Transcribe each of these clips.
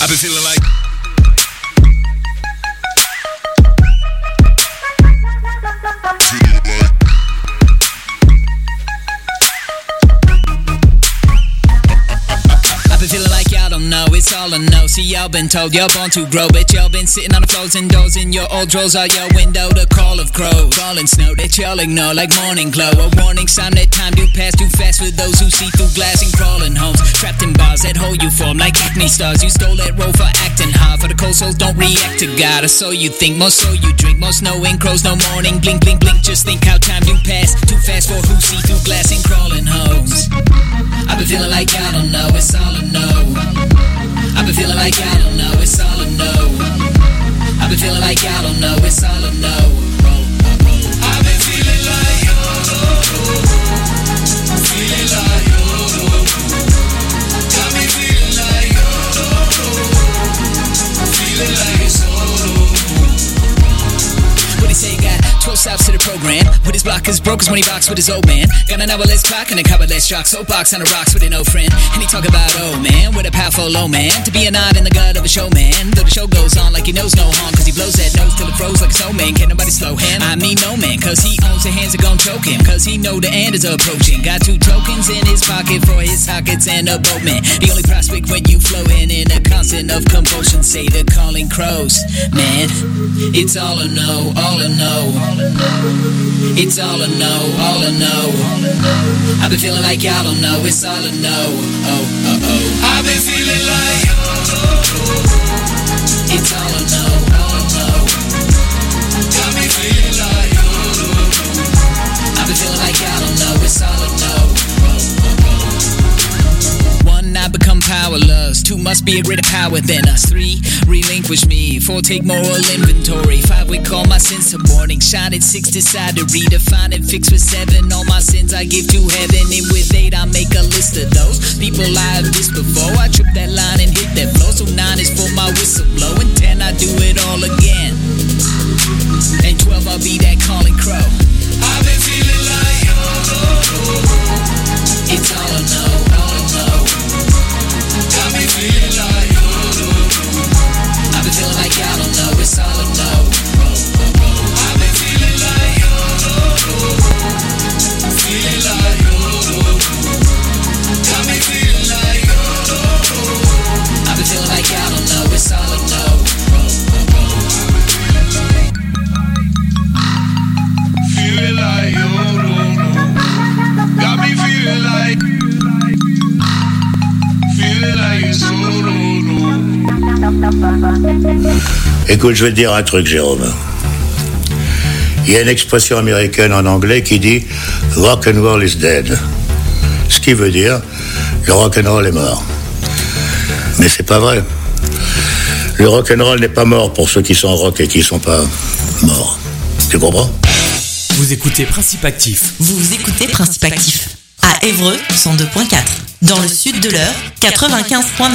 been feeling like. I've been feeling like y'all don't know, it's all I know. See, y'all been told y'all born to grow, but y'all been sitting on the floors and doors in your old drawers out your window. The call of crows, falling snow that y'all ignore like morning glow. A warning sign that time do pass too fast with those who see through glass and crawling homes. Trapped in bars that hold you form like acne stars. You stole that role for acting hard, for the cold souls don't react to God. Or so you think, more so you drink, more snow and crows, no morning. Blink, blink, blink, just think how time do pass too fast for who see through glass and crawling homes. I've been feeling like y'all don't know, it's all I know. I've been feeling like y'all don't know, it's all I know. I've been feeling like y'all don't know, it's all I know. I've been feeling like y'all don't know. Feeling like y'all don't know. Got me feeling like y'all don't know. Feeling like it's all over. What he say, got 12 stops to the program. With his blockers broke when he boxed with his old man. Got an hour-less clock and a cover-less chalk. Soapbox on the rocks with an old friend. And he talk about, oh man, with a powerful old man. To be a nod in the gut of a showman. Though the show goes on like he knows no harm. Cause he blows that nose till it froze like a snowman. Can't nobody slow him, I mean no man. Cause he owns the hands that gon' choke him. Cause he know the end is approaching. Got 2 tokens in his pocket for his sockets and a boatman. The only prospect when you flowing in a constant of compulsion. Say the calling crows. Man, it's all I know, all I know. It's all I know, all I know. I've been feeling like y'all don't know, it's all I know. Oh, oh, oh. I've been feeling like y'all don't know. It's all I know, all I know. Got me feeling like y'all don't know. I've been feeling like y'all don't know, it's all I know. Oh, oh, oh. 1, I become powerless. 2, must be a greater power than us. 3, relinquish me. 4, take moral inventory. 5, we call my sins to morning. Shine at 6, decide to redefine and fix with 7. All my sins I give to heaven. And with 8, I make a list of those people I have missed before. I trip that line and hit that flow. So 9 is for my whistle blow. And 10, I do it all again. And 12, I'll be that calling crow. I've been feeling like y'all don't know. It's all I know, all I know. Got me feeling like y'all don't know. I've been feeling like y'all don't know, it's all I know. I've been feeling like y'all don't know. Feeling like y'all don't know. Got me feeling like y'all don't know. I've been feeling like y'all don't know, it's all I know. Feeling like y'all don't know. Got me feeling like. Feeling like it's all over. Écoute, je vais te dire un truc, Jérôme. Il y a une expression américaine en anglais qui dit « rock and roll is dead ». Ce qui veut dire « le rock and roll est mort ». Mais c'est pas vrai. Le rock and roll n'est pas mort pour ceux qui sont rock et qui sont pas morts. Tu comprends ? Vous écoutez Principe Actif. Vous écoutez Principe Actif. À Évreux, 102.4. Dans le sud de l'Eure, 95.9.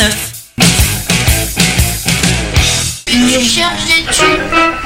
Je cherche des tubes.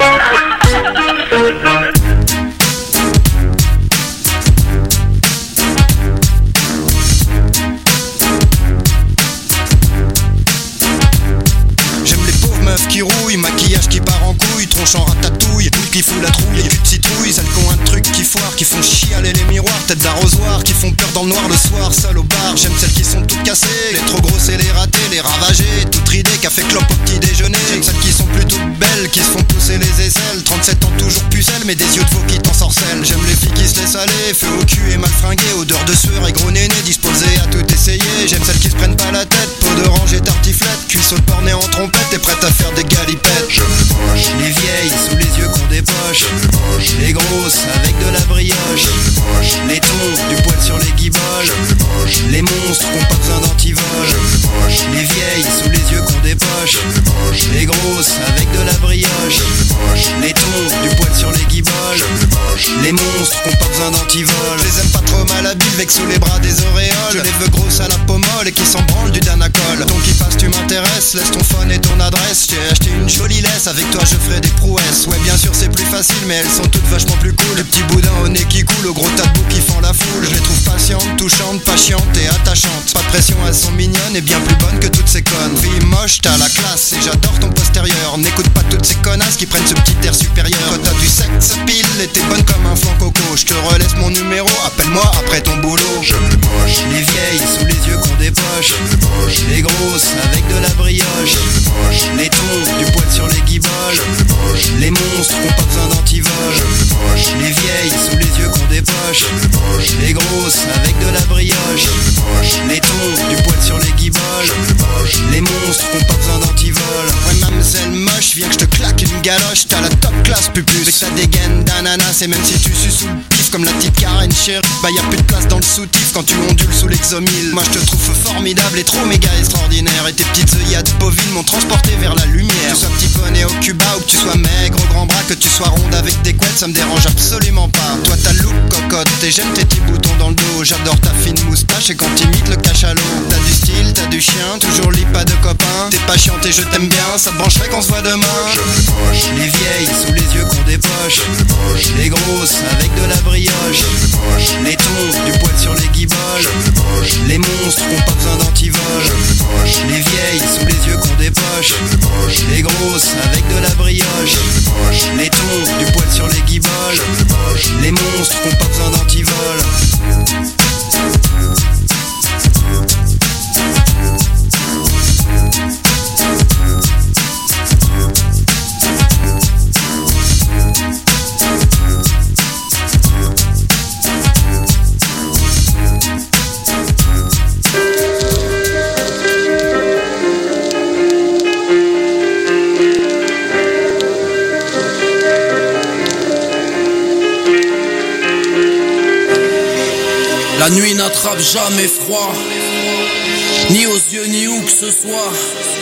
J'aime les pauvres meufs qui rouillent, maquillage qui part en couille, tronche en ratatouille, boule qui fout la trouille, cul de citrouille, celles qui ont un truc qui foire, qui font chialer les miroirs, tête d'arrosoir, qui font peur dans le noir le soir, seul au bar. J'aime celles qui sont toutes cassées, les trop grosses et les ratées, les ravagées, toutes ridées, café clope au petit déjeuner. J'aime celles qui sont plus toutes belles, qui se font pousser les aisselles, 37 ans toujours pucelles, mais des yeux de veau qui t'ensorcellent. J'aime les filles qui se laissent aller, feu au cul et mal fringuées, odeur de sueur et gros néné, disposées à tout essayer. J'aime celles qui se prennent pas la tête, peau d'orange et tartiflette, cuisses au porné en trompette et prêtes à faire des galipettes. J'aime les moches, les vieilles sous les yeux qu'on dépoche, j'aime les moches, les grosses avec de la brioche, j'aime les moches, les tons, du poil sur les guiboles, j'aime les moches, les monstres qui ont pas besoin d'antivol, j'aime les moches, les vieilles sous les yeux qu'on dépoche, j'aime les moches, les grosses avec de la brioche, j'aime les moches, les tons, du poil sur les guiboles, j'aime les moches, les monstres qui ont pas besoin d'antivol. Je les aime pas trop malhabiles, avec sous les bras des auréoles. Je les veux grosses à la peau molle et qui s'en branlent du Danacol. Ton qui passe, tu m'intéresses, laisse ton phone et ton adresse. J'ai acheté une jolie laisse, avec toi je ferai des prouesses. Ouais, bien sûr c'est plus facile, mais elles sont toutes vachement plus cool. Les petits boudins au nez qui coulent, au gros tas de boue qui font la foule. Je les trouve pas patiente, touchante, patiente et attachante. Pas de pression, elles sont mignonnes et bien plus bonnes que toutes ces connes. Fille moche, t'as la classe et j'adore ton postérieur. N'écoute pas toutes ces connasses qui prennent ce petit air supérieur. Quand t'as du sexe pile et t'es bonne comme un flan coco, je te relaisse mon numéro, appelle-moi après ton boulot. J'aime les moches, Les vieilles sous les yeux qu'on dépoche, j'aime les moches, les grosses avec de la brioche, j'aime les moches, les tons, du poil sur les guiboles, j'aime les moches, les monstres qui ont pas besoin d'antivol. j'aime les moches, Les vieilles sous les yeux qu'on dépoche, j'aime les moches, les grosses avec de la brioche, j'aime les moches, les tons, du poil sur les guiboles, j'aime les moches, les monstres qui ont pas besoin d'antivol. Ouais mademoiselle moche, viens que je te claque une galoche. T'as la top classe pupus, avec ta dégaine d'ananas. Et même si tu sues sous le pif comme la petite Karen chérie, bah y'a plus de place dans le soutif quand tu ondules sous l'exomile. Moi je te trouve formidable et trop méga extraordinaire. Et tes petites œillades bovines m'ont transporté vers la lumière. Que tu sois petit poney au Cuba ou que tu sois maigre au grand bras, que tu sois ronde avec des couettes, ça me dérange absolument pas. Toi t'as le look cocotte et j'aime tes petits boutons dans le dos. J'adore ta fine moustache et quand t'imites le cachalot. T'as du style, t'as du chien, toujours lit pas de copain. T'es pas chiante et je t'aime bien, ça te brancherait qu'on se voit demain. j'aime les moches, Les vieilles sous les yeux qu'on dépoche, j'aime les moches, les grosses avec de la brioche, j'aime les moches, les tons, du poil sur les guiboles, j'aime les moches, les monstres qui ont pas besoin d'antivol. j'aime les moches, Les vieilles sous les yeux qu'on dépoche, j'aime les moches, les grosses avec de la brioche, j'aime les moches, les tons, du poil sur les guiboles, j'aime les moches. les monstres qui ont pas besoin d'antivol. La nuit n'attrape jamais froid, ni aux yeux ni où que ce soit.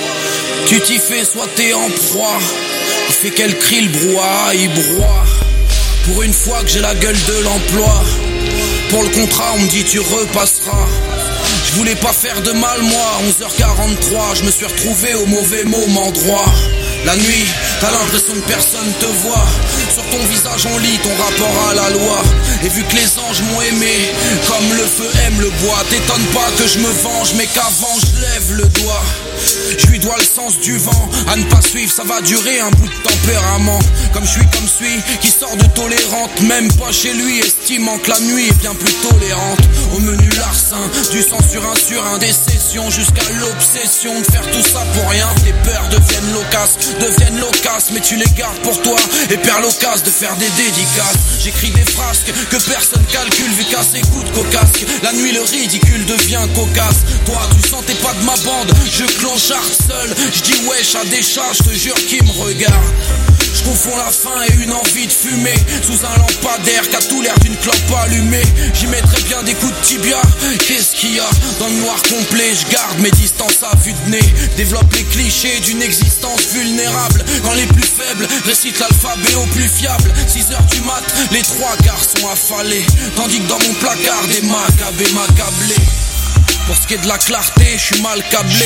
Tu t'y fais, soit t'es en proie. Il fait qu'elle crie, le brouhaha, il broie. Pour une fois que j'ai la gueule de l'emploi, pour le contrat on me dit tu repasseras. Je voulais pas faire de mal moi, 11h43, je me suis retrouvé au mauvais moment droit. La nuit, t'as l'impression que personne te voit. Sur ton visage on lit ton rapport à la loi. Et vu que les anges m'ont aimé, comme le feu aime le bois, t'étonne pas que je me venge, mais qu'avant je lève le doigt. Je lui dois le sens du vent, à ne pas suivre ça va durer un bout de tempérament. Comme je suis comme celui qui sort de tolérante, même pas chez lui, estimant que la nuit est bien plus tolérante. Au menu larcin, du sang sur un, des sessions jusqu'à l'obsession de faire tout ça pour rien. Tes peurs deviennent loquaces, mais tu les gardes pour toi et perds l'occasion de faire des dédicaces. J'écris des frasques que personne calcule vu qu'à ses coups de cocasque, la nuit le ridicule devient cocasse. Toi tu sentais pas de ma bande, je cloncharde seul, je dis wesh à des chats, je te jure qui me regarde. Je confonds la faim et une envie de fumer sous un lampadaire qui a tout l'air d'une clope allumée. J'y mettrais bien des coups de tibia. Qu'est-ce qu'il y a dans le noir complet? Je garde mes distances à vue de nez. Développe les clichés d'une existence vulnérable. Quand les plus faibles récitent l'alphabet au plus fiable. 6h du mat, les trois quarts sont affalés, tandis que dans mon placard des macabées m'accablaient. Pour ce qui est de la clarté, je suis mal câblé.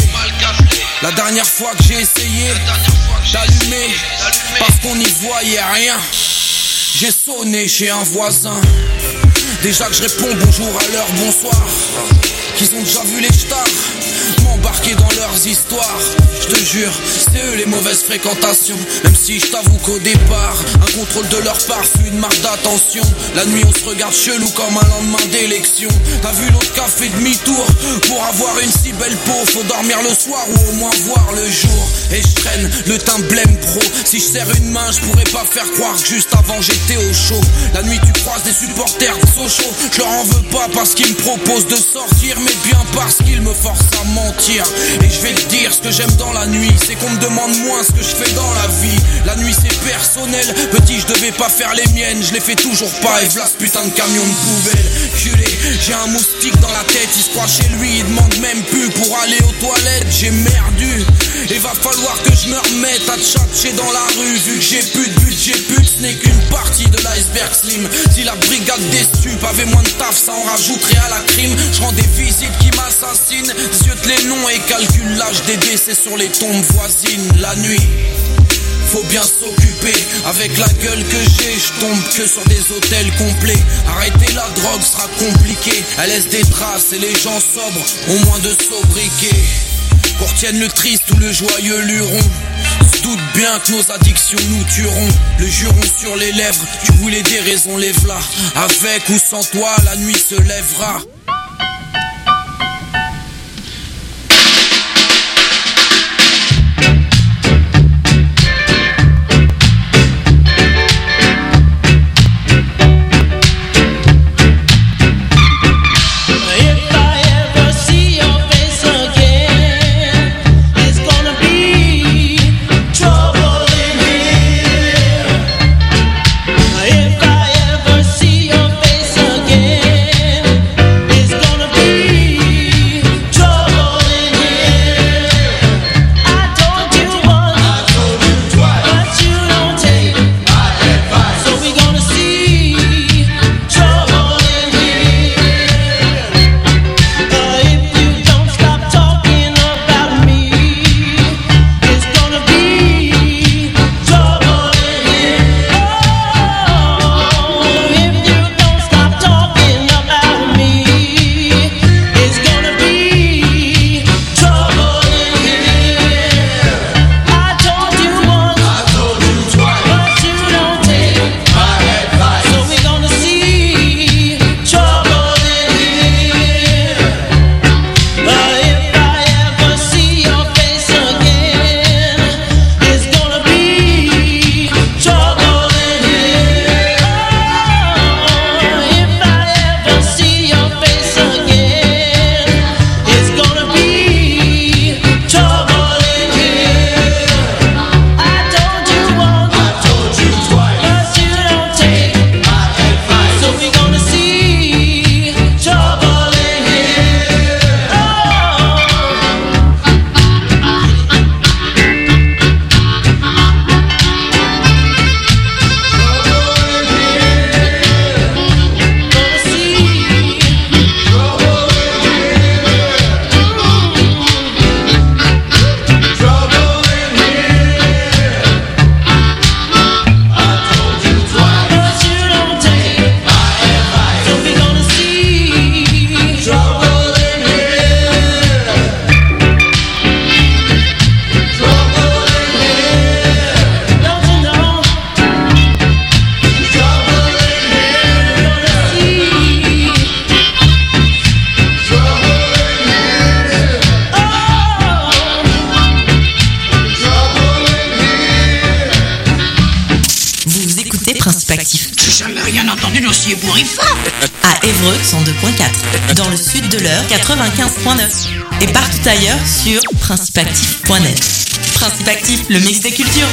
La dernière fois que j'ai essayé d'allumer, parce qu'on n'y voyait rien, j'ai sonné chez un voisin. Déjà que je réponds bonjour à l'heure, bonsoir, qu'ils ont déjà vu les stars m'embarquer dans leurs histoires. Je te jure, c'est eux les mauvaises fréquentations. Même si je t'avoue qu'au départ, un contrôle de leur part fut une marque d'attention. La nuit on se regarde chelou comme un lendemain d'élection. T'as vu l'autre qui a fait demi-tour pour avoir une si belle peau. Faut dormir le soir ou au moins voir le jour. Et je traîne le teint blême pro. Si je serre une main, je pourrais pas faire croire que juste avant j'étais au chaud. La nuit tu croises des supporters de Sochaux. Je leur en veux pas parce qu'ils me proposent de sortir, mais bien parce qu'ils me forcent à mentir. Et je vais te dire ce que j'aime dans la nuit, c'est qu'on me demande moins ce que je fais dans la vie. La nuit c'est personnel, petit je devais pas faire les miennes, je les fais toujours pas. Et v'là ce putain de camion de poubelle. Culé, j'ai un moustique dans la tête, il se croit chez lui, il demande même plus pour aller aux toilettes. J'ai merdu, et va falloir que je me remette à tchatcher dans la rue. Vu que j'ai plus de budget, ce n'est qu'une partie de l'iceberg slim. Si la brigade des stupes avait moins de taf, ça en rajouterait à la crime. Je rends des visites qui m'assassinent, ziote les noms et calcule l'âge des décès sur les tombes voisines. La nuit, faut bien s'occuper trompé. Avec la gueule que j'ai, je tombe que sur des hôtels complets. Arrêter la drogue sera compliqué. Elle laisse des traces et les gens sobres ont moins de sobriquet. Qu'on retienne le triste ou le joyeux luron. Se doute bien que nos addictions nous tueront. Le juron sur les lèvres, tu voulais des raisons, lève-la. Avec ou sans toi, la nuit se lèvera. À Évreux 102.4, dans le sud de l'Eure 95.9 et partout ailleurs sur principeactif.net. Principe Actif, le mix des cultures.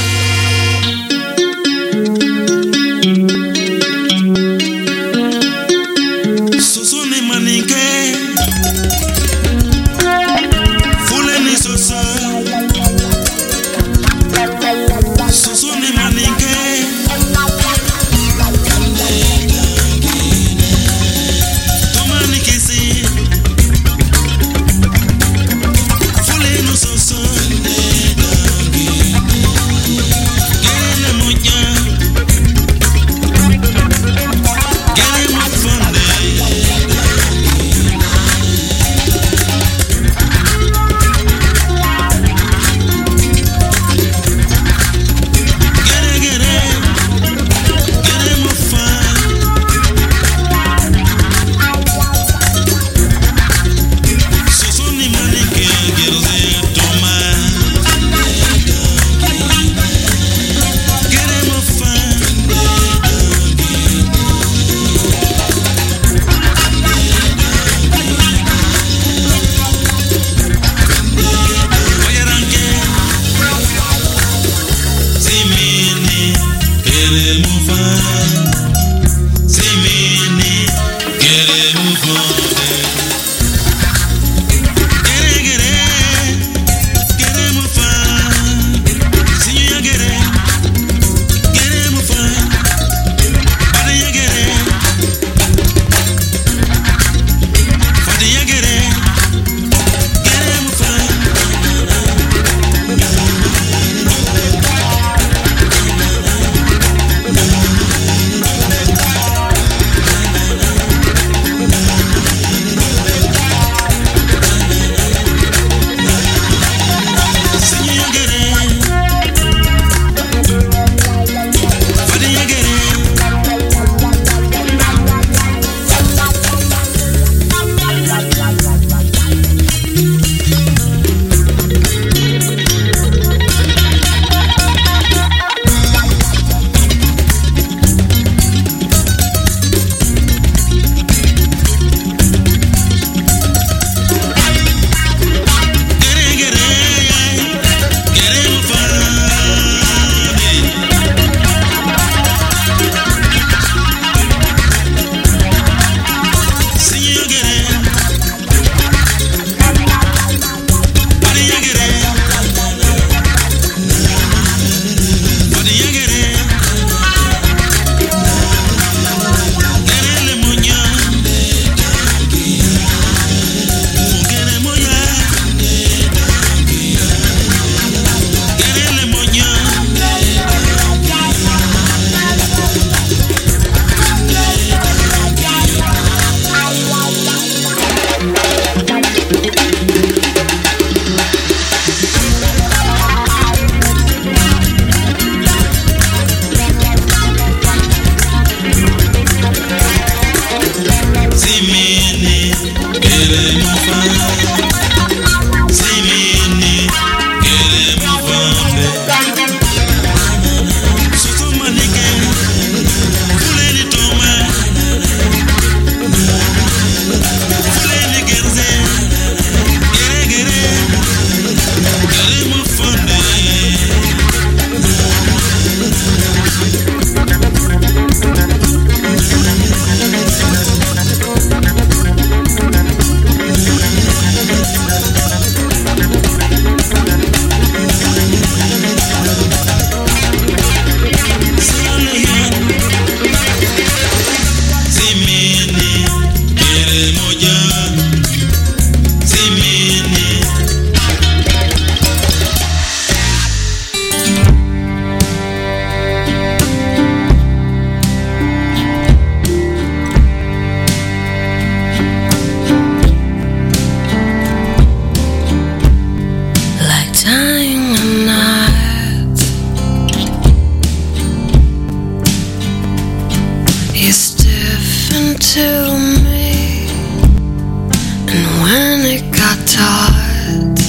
when it got tight,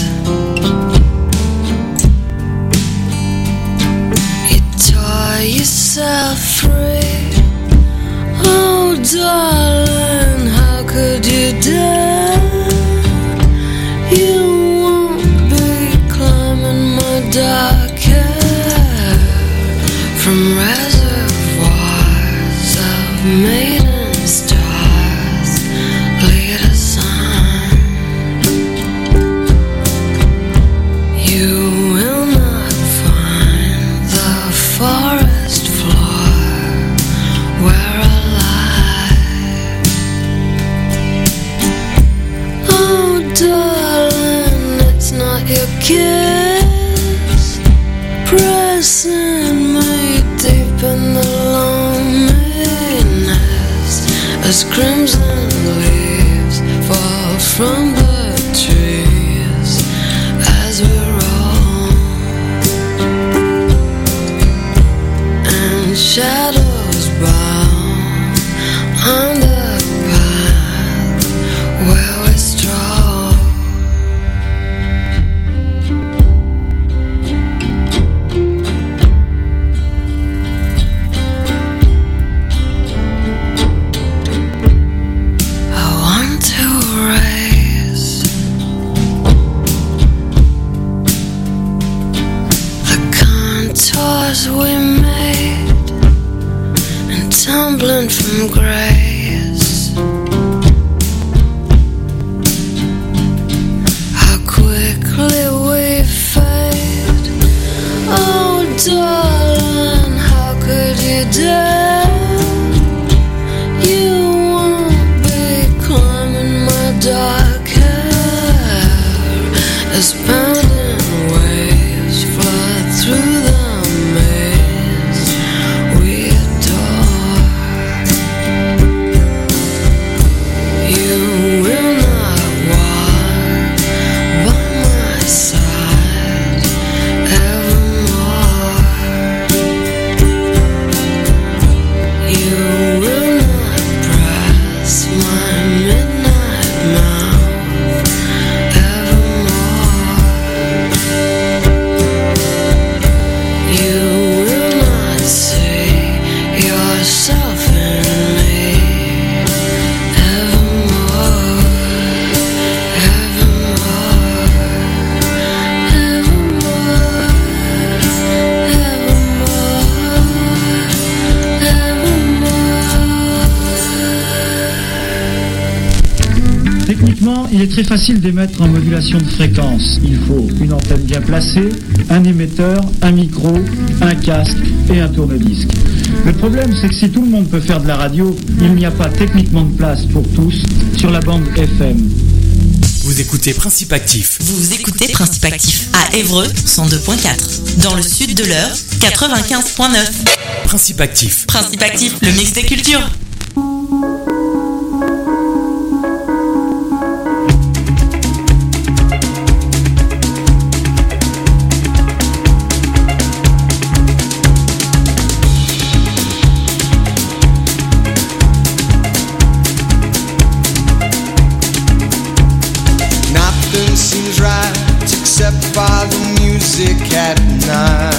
you tore yourself free. Oh darling, how could you dare? You won't be climbing my dark hair from reservoirs of maiden stars. Lead us on. You will not find the forest floor where I lie. Oh darling, it's not your kiss pressing me deep in the loneliness as crimson leaves fall from the trees as we roll, and shadows bow on the path where we stroll. I want to erase the contours we made and tumbling from grace. How quickly we fade. Oh darling, how could you dare? You won't be climbing my dark hair as pounding waves flood through the maze we adore. You will not walk by my side evermore. You will not press my midnight mouth evermore. You will not see yourself in me evermore, evermore, evermore, evermore. Techniquement, il est très facile d'émettre en modulation de fréquence. Il faut une antenne bien placée, un émetteur, un micro, un casque et un tourne-disque. Le problème, c'est que si tout le monde peut faire de la radio, il n'y a pas techniquement de place pour tous sur la bande FM. Vous écoutez Principe Actif. Vous écoutez Principe Actif à Évreux 102.4. Dans le sud de l'Eure 95.9. Principe Actif. Principe Actif, le mix des cultures. Nothing seems right except by the music at night.